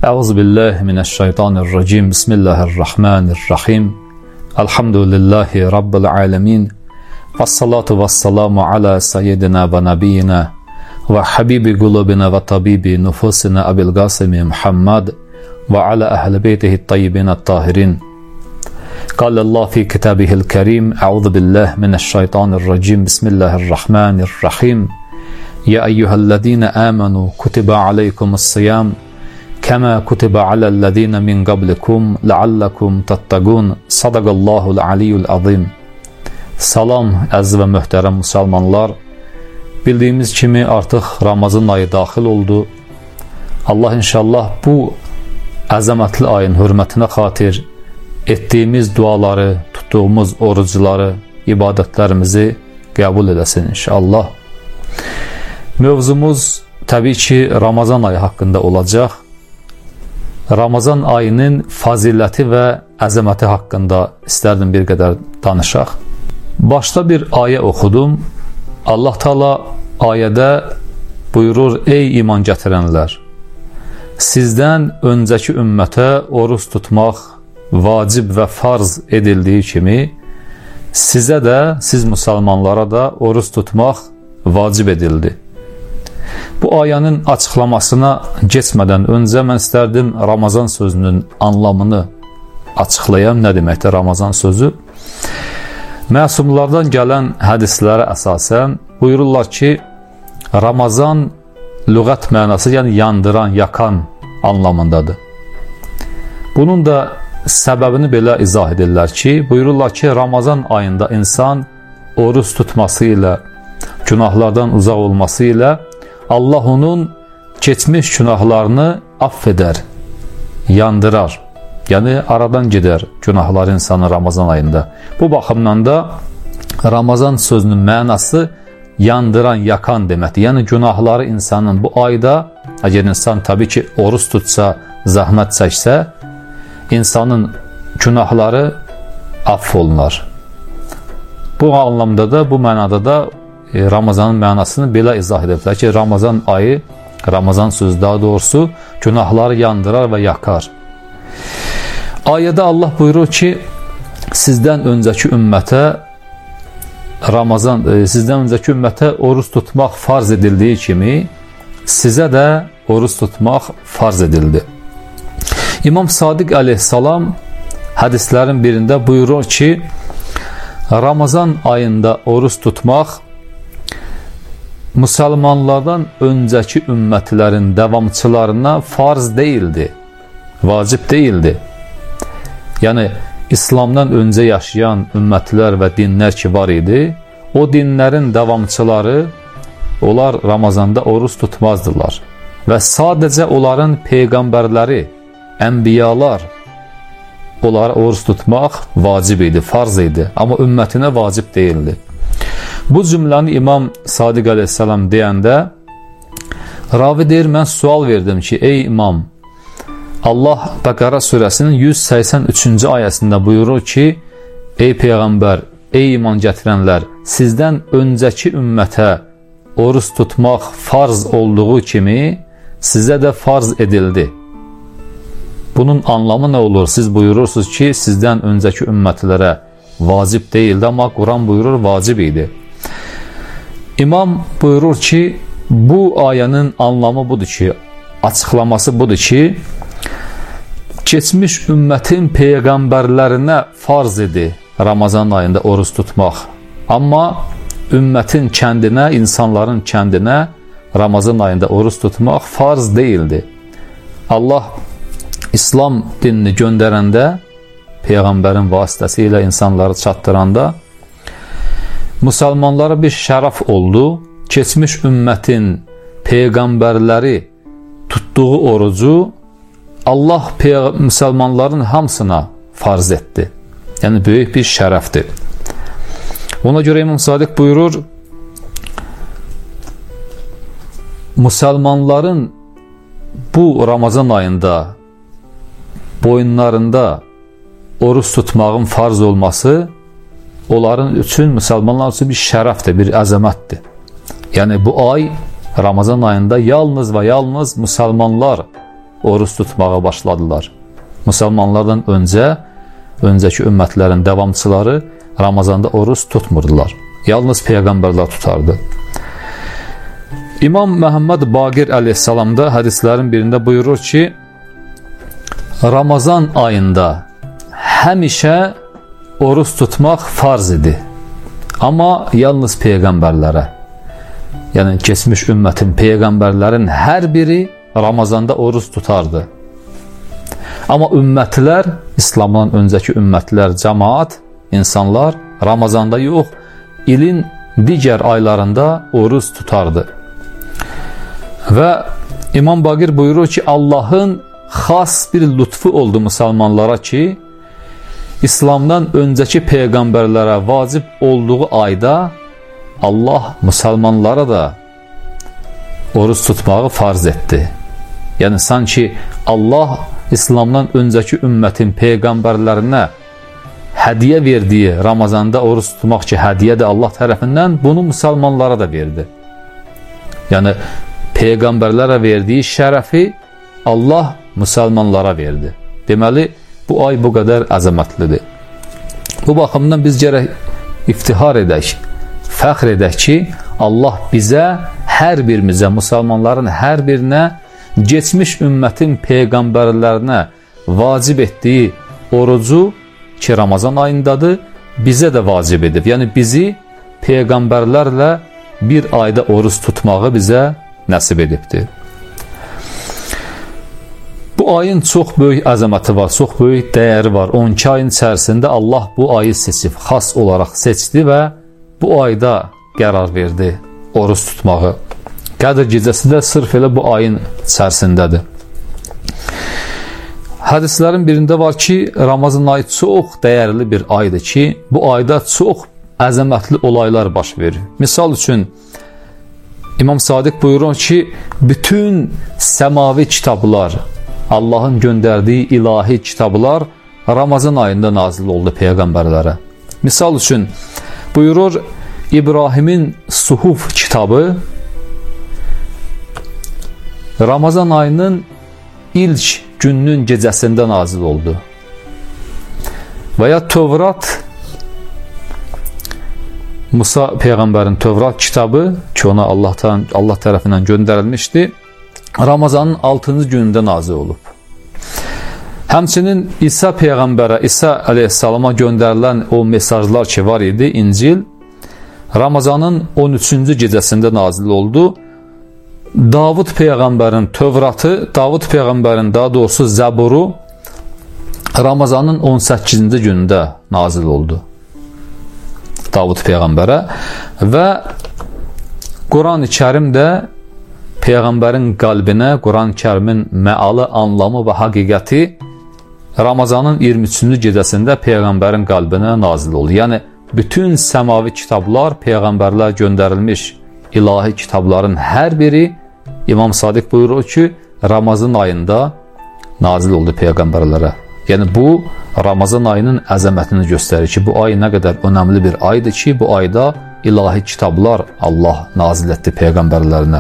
Euzubillahimineşşeytanirracim. Bismillahirrahmanirrahim. Elhamdülillahi Rabbil alemin. Vessalatu vesselamu ala seyyidina ve nabiyyina ve habibi kulubina ve tabibi nufusina Ebil Gasimi Muhammed ve ala ehl beytihi tayyibin tahirin. Qalallah fi kitabihil kerim. Euzubillahi mineşşeytanirracim. Bismillahirrahmanirrahim. Ya eyyühellezine amenu kutiba aleykumus-siyam kema kutiba alellezine min qablikum la'allakum tattaqun. Sadaqallahul aliyyul azim. Salam əziz və möhtərəm müsəlmanlar. Bildiyimiz kimi artıq Ramazan ayı daxil oldu. Allah inşallah bu əzəmətli ayın hörmətinə xatir etdiyimiz duaları, tutduğumuz orucları, ibadətlərimizi qəbul edəsin inşallah. Mövzumuz təbii ki Ramazan ayı haqqında olacaq. Ramazan ayının faziləti və əzəməti haqqında istərdim bir qədər danışaq. Başda bir ayə oxudum. Allah Taala ayədə buyurur: Ey iman gətirənlər, sizdən öncəki ümmətə oruç tutmaq vacib və farz edildiyi kimi sizə də, siz müsəlmanlara da oruç tutmaq vacib edildi. Bu ayənin açıqlamasına keçmədən öncə mən istərdim Ramazan sözünün anlamını açıqlayam. Nə deməkdir Ramazan sözü? Məsumlardan gələn hədislərə əsasən buyururlar ki, Ramazan lüğət mənası, yəni yandıran, yakan anlamındadır. Bunun da səbəbini belə izah edirlər ki, buyururlar ki, Ramazan ayında insan oruç tutması ilə, günahlardan uzaq olması ilə Allah onun keçmiş günahlarını affedər, yandırar. Yəni aradan gedər günahlar insanın Ramazan ayında. Bu baxımdan da Ramazan sözünün mənası yandıran, yakan deməkdir. Yəni günahları insanın bu ayda, əgər insan təbii ki oruç tutsa, zəhmət çəksə, insanın günahları aff olunar. Bu anlamda da, bu mənada da Ramazanın mənasını belə izah ediblər ki, Ramazan ayı, Ramazan sözü daha doğrusu günahları yandırar və yakar. Ayədə Allah buyurur ki, sizdən öncəki ümmətə oruç tutmaq farz edildiyi kimi sizə də oruç tutmaq farz edildi. İmam Sadiq əleyhissalam hədislərin birində buyurur ki, Ramazan ayında oruç tutmaq müsəlmanlardan öncəki ümmətlərin davamçılarına farz deyildi, vacib deyildi. Yəni İslamdan öncə yaşayan ümmətlər və dinlər ki var idi, o dinlərin davamçıları, onlar Ramazanda oruç tutmazdılar və sadəcə onların peyğəmbərləri, ənbiyalar onlara oruç tutmaq vacib idi, farz idi, amma ümmətinə vacib deyildi. Bu cümləni İmam Sadiq əleyhissalam deyəndə ravi deyir, mən sual verdim ki, ey imam, Allah Bəqara surəsinin 183-cü ayəsində buyurur ki, ey peyğəmbər, ey iman gətirənlər, sizdən öncəki ümmətə oruç tutmaq farz olduğu kimi sizə də farz edildi. Bunun anlamı nə olur? Siz buyurursunuz ki, sizdən öncəki ümmətlərə vacib deyildi, amma Quran buyurur vacib idi. İmam buyurur ki, bu ayənin anlamı budur ki, açıqlaması budur ki, keçmiş ümmətin peyğəmbərlərinə farz idi Ramazan ayında oruç tutmaq. Amma ümmətin kəndinə, insanların kəndinə Ramazan ayında oruç tutmaq farz deyildi. Allah İslam dinini göndərəndə, peyğəmbərin vasitəsilə insanları çatdıranda müsəlmanlara bir şərəf oldu. Keçmiş ümmətin peyğəmbərləri tutduğu orucu Allah müsəlmanların hamısına farz etdi. Yəni böyük bir şərəfdir. Ona görə İmam Sadiq buyurur, müsəlmanların bu Ramazan ayında boyunlarında oruç tutmağın farz olması onların üçün, müsəlmanlar üçün bir şərəfdir, bir əzəmətdir. Yəni bu ay Ramazan ayında yalnız və yalnız müsəlmanlar oruç tutmağa başladılar. Müsəlmanlardan öncəki ümmətlərin davamçıları Ramazanda oruç tutmurdular. Yalnız peyğəmbərlər tutardı. İmam Məhəmməd Baqir əleyhissalam da hədislərin birində buyurur ki, Ramazan ayında həmişə oruç tutmaq farz idi. Amma yalnız peyğəmbərlərə, yəni keçmiş ümmətin peyğəmbərlərin hər biri Ramazanda oruç tutardı. Amma ümmətlər, İslamdan öncəki ümmətlər, cəmaat, insanlar Ramazanda yox, ilin digər aylarında oruç tutardı. Və İmam Baqir buyurur ki, Allahın xas bir lütfu oldu müsəlmanlara ki, İslamdan öncəki peyğəmbərlərə vacib olduğu ayda Allah müsəlmanlara da oruç tutmağı farz etdi. Yəni, sanki Allah İslamdan öncəki ümmətin peyğəmbərlərinə hədiyə verdiyi Ramazanda oruç tutmaq ki, hədiyədir Allah tərəfindən, bunu müsəlmanlara da verdi. Yəni, peyğəmbərlərə verdiyi şərəfi Allah müsəlmanlara verdi. Deməli, bu ay bu qədər əzəmətlidir. Bu baxımdan biz gərək iftihar edək, fəxr edək ki, Allah bizə, hər birimizə, müsəlmanların hər birinə geçmiş ümmətin peyğəmbərlərinə vacib etdiyi orucu ki, Ramazan ayındadır, bizə də vacib edib. Yəni, bizi peyğəmbərlərlə bir ayda oruç tutmağı bizə nəsib edibdir. Bu ayın çox böyük əzəməti var, çox böyük dəyəri var. 12 ayın içərisində Allah bu ayı seçib, xas olaraq seçdi və bu ayda qərar verdi oruç tutmağı. Qədr gecəsi də sırf elə bu ayın içərisindədir. Hədislərin birində var ki, Ramazan ayı çox dəyərli bir aydır ki, bu ayda çox əzəmətli olaylar baş verir. Misal üçün, İmam Sadiq buyurur ki, bütün səmavi kitablar, Allahın göndərdiyi ilahi kitablar Ramazan ayında nazil oldu peyğəmbərlərə. Misal üçün, buyurur, İbrahimin Suhuf kitabı Ramazan ayının ilk gününün gecəsində nazil oldu. Və ya Tövrat, Musa peyğəmbərin Tövrat kitabı ki, ona Allah tərəfindən göndərilmişdi, Ramazanın 6-cı günündə nazil olub. Həmçinin İsa peyğəmbərə, İsa əleyhissalama göndərilən o mesajlar ki var idi, İncil, Ramazanın 13-cü gecəsində nazil oldu. Davud peyğəmbərin Tövratı, Davud peyğəmbərin daha doğrusu Zəburu Ramazanın 18-ci günündə nazil oldu Davud peyğəmbərə və Quran-ı Kərim də peyğəmbərin qəlbinə, Quran-ı Kərimin məalı, anlamı və həqiqəti Ramazanın 23-cü gecəsində peyğəmbərin qəlbinə nazil oldu. Yəni, bütün səmavi kitablar, peyğəmbərlər göndərilmiş ilahi kitabların hər biri İmam Sadiq buyurur ki, Ramazan ayında nazil oldu peyğəmbərlərə. Yəni, bu Ramazan ayının əzəmətini göstərir ki, bu ay nə qədər önəmli bir aydır ki, bu ayda ilahi kitablar Allah nazil etdi peyğəmbərlərinə.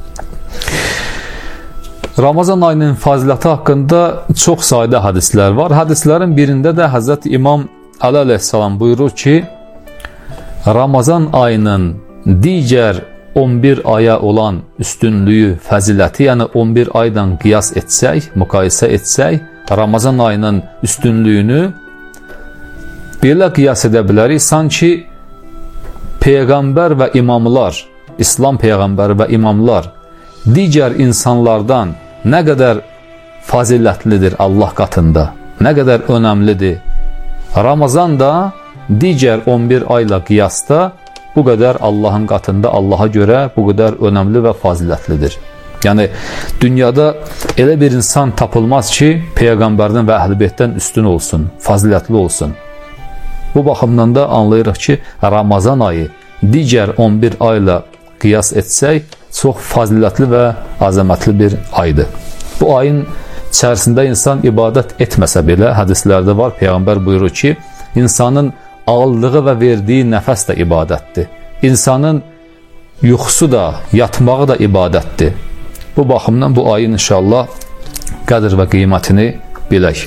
Ramazan ayının faziləti haqqında çox sayda hədislər var. Hədislərin birində də Həzrət İmam Əli əleyhissalam buyurur ki, Ramazan ayının digər 11 aya olan üstünlüyü, fəziləti, yəni 11 aydan qiyas etsək, müqayisə etsək, Ramazan ayının üstünlüyünü belə qiyas edə bilərik, sanki peyğəmbər və imamlar, İslam peyğəmbəri və imamlar digər insanlardan nə qədər fazilətlidir Allah qatında, nə qədər önəmlidir. Ramazan da digər 11 ayla qiyasda bu qədər Allahın qatında, Allaha görə bu qədər önəmli və fazilətlidir. Yəni, dünyada elə bir insan tapılmaz ki, peyğəmbərdən və əhl-i beytdən üstün olsun, fazilətli olsun. Bu baxımdan da anlayırıq ki, Ramazan ayı digər 11 ayla qiyas etsək, çox fazilətli və əzəmətli bir aydır. Bu ayın içərisində insan ibadət etməsə belə, hədislərdə var, peyğəmbər buyurur ki, insanın aldığı və verdiyi nəfəs də ibadətdir. İnsanın yuxusu da, yatmağı da ibadətdir. Bu baxımdan bu ayın inşallah qədr və qiymətini bilək.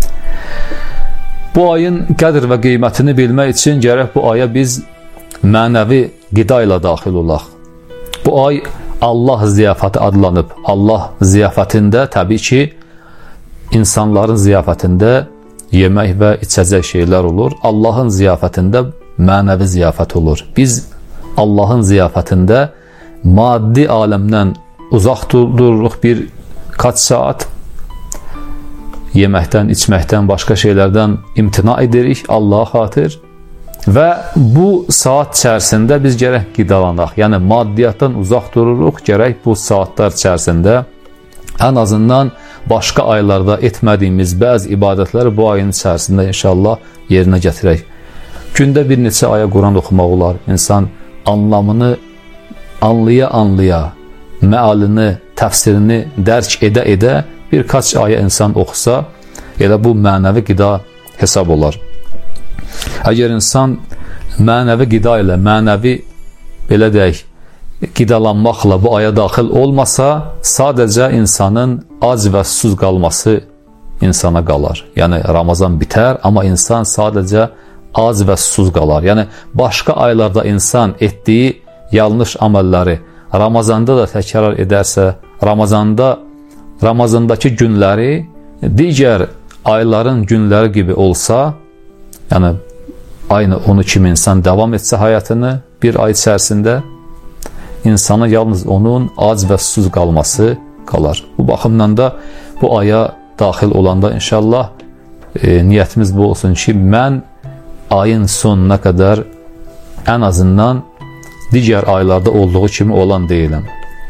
Bu ayın qədr və qiymətini bilmək üçün gərək bu aya biz mənəvi qida ilə daxil olaq. Bu ay Allah ziyafəti adlanıb. Allah ziyafətində təbii ki, insanların ziyafətində yemək və içəcək şeylər olur. Allahın ziyafətində mənəvi ziyafət olur. Biz Allahın ziyafətində maddi aləmdən uzaq dururuq bir kaç saat, yeməkdən, içməkdən, başqa şeylərdən imtina edirik Allaha xatir və bu saat içərisində biz gərək qidalanaq. Yəni maddiyyatdan uzaq dururuq, gərək bu saatlar içərisində ən azından başqa aylarda etmədiyimiz bəzi ibadətləri bu ayın içərisində inşallah yerinə gətirək. Gündə bir neçə aya Quran oxumaq olar. İnsan anlamını anlaya-anlaya, məalini, təfsirini dərk edə-edə birkaç aya insan oxusa, elə bu mənəvi qida hesab olar. Əgər insan mənəvi qida ilə, mənəvi belə deyək, qidalanmaqla bu aya daxil olmasa, sadəcə insanın ac və susuz qalması insana qalar. Yəni Ramazan bitər, amma insan sadəcə ac və susuz qalar. Yəni başqa aylarda insan etdiyi yanlış əməlləri Ramazanda da təkrar edərsə, Ramazandakı günləri digər ayların günləri kimi olsa, yəni aynı onu kimi insan davam etsə həyatını bir ay içərisində, insana yalnız onun ac və susuz qalması qalar. Bu baxımdan da bu aya daxil olanda inşallah niyyətimiz bu olsun ki, mən ayın sonuna qədər ən azından digər aylarda olduğu kimi olan deyiləm.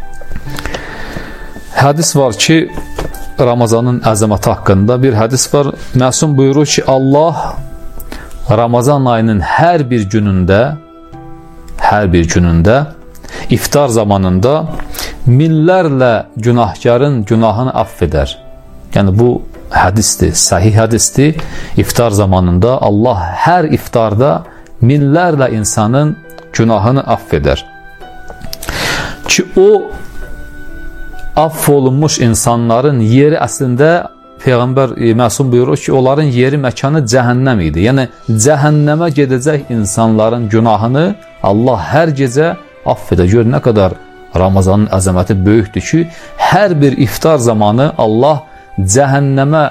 Hədis var ki, Ramazanın əzəməti haqqında bir hədis var. Məsum buyurur ki, Allah Ramazan ayının hər bir günündə iftar zamanında minlərlə günahkarın günahını əff edər. Yəni bu hədisdir, səhih hədisdir. İftar zamanında Allah hər iftarda minlərlə insanın günahını əff edər. Ki o əff olunmuş insanların yeri əslində Peyğəmbər məsum buyurur ki, onların yeri, məkanı cəhənnəm idi. Yəni cəhənnəmə gedəcək insanların günahını Allah hər gecə əff edər. Gör nə qədər Ramazanın əzəməti böyükdür ki, hər bir iftar zamanı Allah cəhənnəmə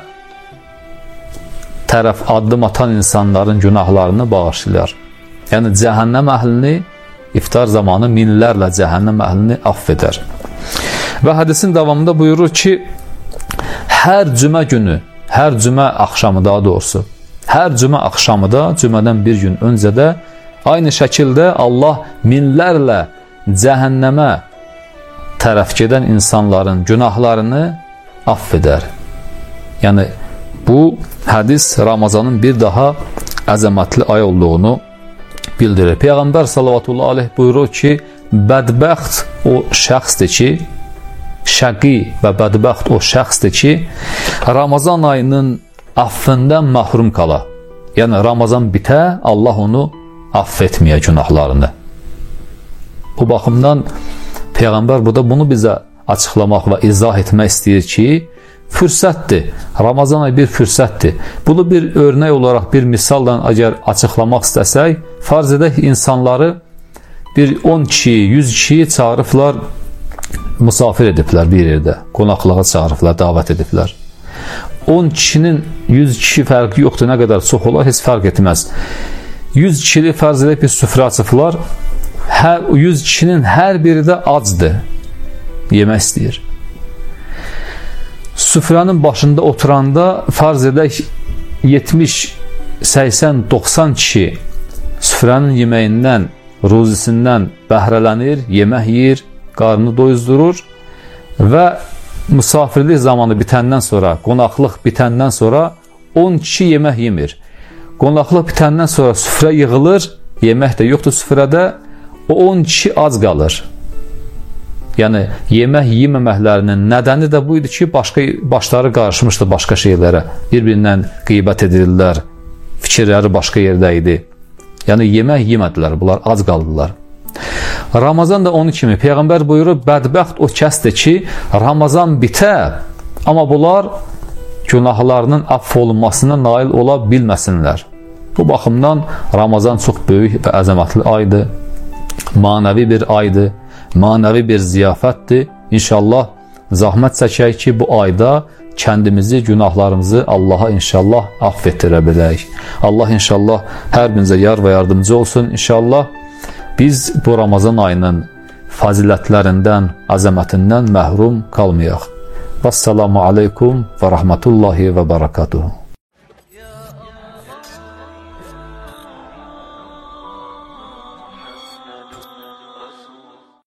tərəf addım atan insanların günahlarını bağışlayar. Yəni cəhənnəm əhlini iftar zamanı minlərlə cəhənnəm əhlini əff edər. Və hədisin davamında buyurur ki, hər cümə günü, hər cümə axşamı daha doğrusu, hər cümə axşamı da cümədən bir gün öncə də aynı şəkildə Allah minlərlə cəhənnəmə tərəf gedən insanların günahlarını əff edər. Yəni bu hədis Ramazanın bir daha əzəmətli ay olduğunu bildirir. Peyğəmbər sallallahu aleyhi buyurur ki, bədbəxt o şəxsdir ki, şəqi və bədbəxt o şəxsdir ki, Ramazan ayının əffindən məhrum qala. Yəni Ramazan bitə, Allah onu əff etməyə günahlarını. Bu baxımdan Peyğəmbər burada bunu bizə açıqlamaq və izah etmək istəyir ki, fürsətdir. Ramazan ayı bir fürsətdir. Bunu bir örnək olaraq, bir misalla əgər açıqlamaq istəsək, farz edək insanları bir 10 kişi, 100 kişiyi çağırıblar, musafir ediblər bir yerdə, qonaqlığa çağırıblar, davət ediblər. 10 kişinin 100 kişi fərqi yoxdur, nə qədər çox olar, heç fərq etməz. 100 kişili farz edək bir süfrə açıblar, 100 kişinin hər biri də acdır, yemək istəyir. Süfrənin başında oturanda farz edək 70, 80, 90 kişi süfrənin yeməyindən, ruzisindən bəhrələnir, yemək yeyir, qarnını doyuzdurur və misafirlik zamanı bitəndən sonra, qonaqlıq bitəndən sonra 10 kişi yemək yemir. Qonaqlıq bitəndən sonra süfrə yığılır, yemək də yoxdur süfrədə, o 10 kişi ac qalır. Yəni yemək yeməməklərinin nədəni də bu idi ki, başları qarışmışdı başqa şeylərə, bir-birindən qeybət edirlər, fikirləri başqa yerdə idi. Yəni yemək yemədilər, bunlar ac qaldılar. Ramazan da onun kimi Peyğəmbər buyurur, bədbəxt o kəsdir ki, Ramazan bitə, Amma bunlar günahlarının əff olunmasına nail ola bilməsinlər. Bu baxımdan Ramazan çox böyük və əzəmətli aydır. Manəvi bir aydır, manəvi bir ziyafətdir. İnşallah zahmət çəkək ki, bu ayda kəndimizi, günahlarımızı Allaha inşallah əff etdirə bilək. Allah inşallah hər birinizə yar və yardımcı olsun. İnşallah biz bu Ramazan ayının fazilətlərindən, əzəmətindən məhrum qalmayaq. Vəssalamu aleykum və rəhmətullahi və barakatuhu.